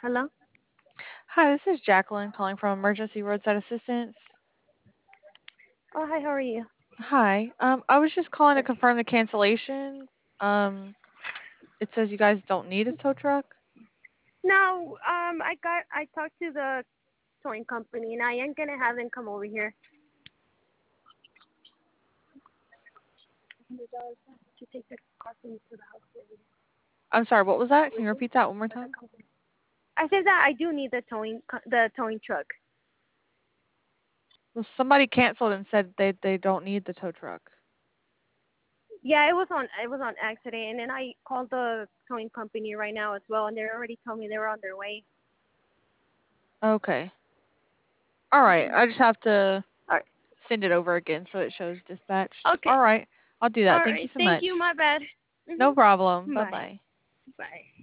Hello? Hi, this is Jacqueline calling from Emergency Roadside Assistance. Oh, hi, how are you? Hi, I was just calling to Good. confirm the cancellation. It says you guys don't need a tow truck. No, I talked to the towing company and I am gonna have them come over here. To take the car from to the house. I'm sorry, what was that? Can you repeat that one more time? I said that I do need the towing truck. Well, somebody canceled and said they don't need the tow truck. Yeah, it was on accident, and then I called the towing company right now as well, and they already told me they were on their way. Okay. All right. I just have to All right. send it over again so it shows dispatched. Okay. All right. I'll do All that. Thank you right. so Thank you. much. My bad. No problem. Bye Bye. bye. Bye.